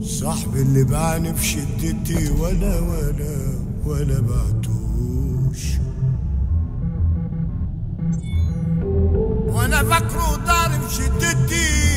صاحبي اللي باعني في شدتي ولا بعتوش، وانا فاكره ضارب شدتي